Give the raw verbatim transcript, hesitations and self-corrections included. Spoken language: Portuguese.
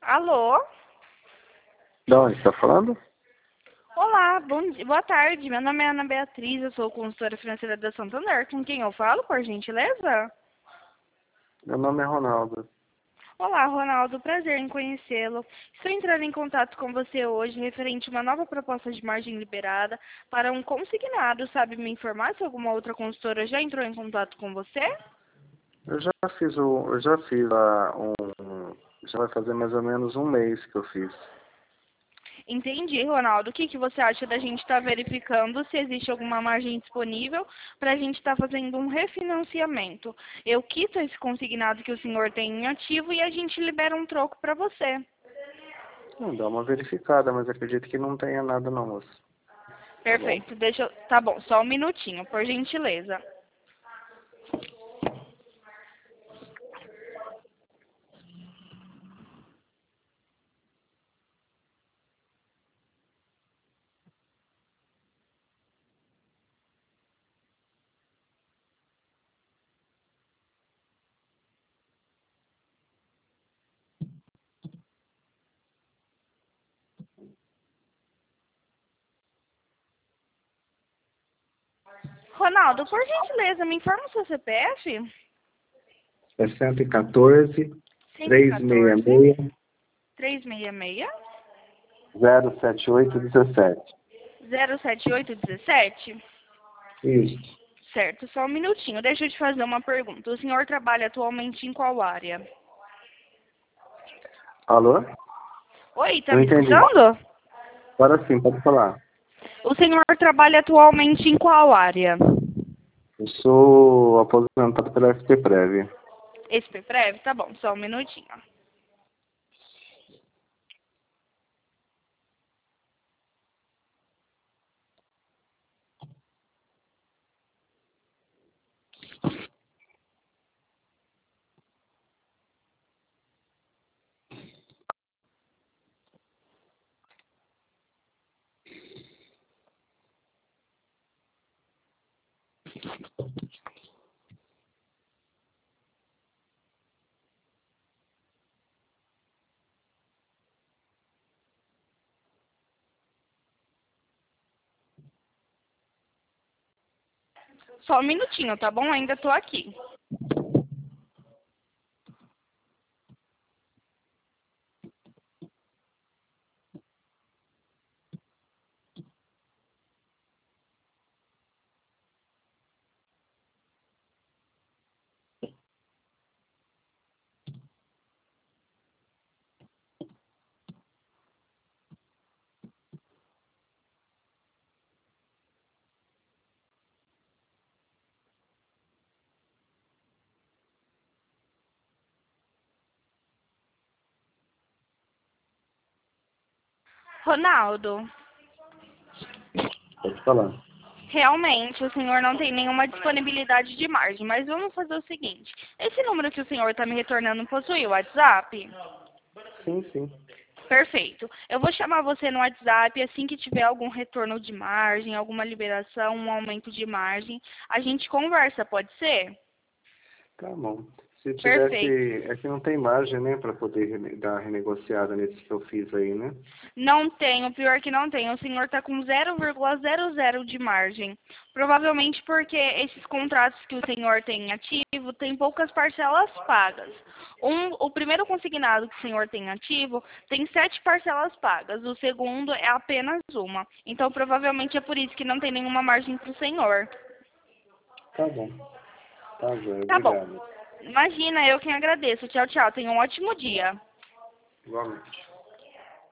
Alô? De onde está falando? Olá, bom dia, boa tarde. Meu nome é Ana Beatriz, eu sou consultora financeira da Santander. Com quem eu falo, por gentileza? Meu nome é Ronaldo. Olá, Ronaldo, prazer em conhecê-lo. Estou entrando em contato com você hoje referente a uma nova proposta de margem liberada para um consignado. Sabe me informar se alguma outra consultora já entrou em contato com você? Eu já fiz o, eu já fiz a, um, já vai fazer mais ou menos um mês que eu fiz. Entendi, Ronaldo. O que, que você acha da gente estar verificando se existe alguma margem disponível para a gente estar fazendo um refinanciamento? Eu quito esse consignado que o senhor tem em ativo e a gente libera um troco para você. Não, dá uma verificada, mas acredito que não tenha nada não, moço. Perfeito. Deixa eu... Tá bom, só um minutinho, por gentileza. Ronaldo, por gentileza, me informa o seu C P F? É cento e quatorze, cento e trezentos e sessenta quatorze, e seis, trezentos e sessenta e seis, zero sete oito dezessete. zero sete oito dezessete? Isso. Certo, só um minutinho. Deixa eu te fazer uma pergunta. O senhor trabalha atualmente em qual área? Alô? Oi, tá Não me entendi. escutando? Agora sim, pode falar. O senhor trabalha atualmente em qual área? Eu sou aposentado pela S P Prev. S P Prev? Tá bom, só um minutinho. Só um minutinho, tá bom? Ainda tô aqui. Ronaldo, Pode falar. realmente o senhor não tem nenhuma disponibilidade de margem, mas vamos fazer o seguinte. Esse número que o senhor está me retornando possui o WhatsApp? Sim, sim. Perfeito. Eu vou chamar você no WhatsApp assim que tiver algum retorno de margem, alguma liberação, um aumento de margem. A gente conversa, pode ser? Tá bom. Se Perfeito. tivesse, é que não tem margem, né, para poder rene- dar renegociada nesse que eu fiz aí, né? Não tem, o pior que não tem. O senhor está com zero vírgula zero zero de margem. Provavelmente porque esses contratos que o senhor tem em ativo tem poucas parcelas pagas. Um, o primeiro consignado que o senhor tem ativo tem sete parcelas pagas. O segundo é apenas uma. Então, provavelmente é por isso que não tem nenhuma margem para o senhor. Tá bom. Tá, Zé. Tá bom. Obrigado. Imagina, eu quem agradeço. Tchau, tchau. Tenha um ótimo dia. Igualmente.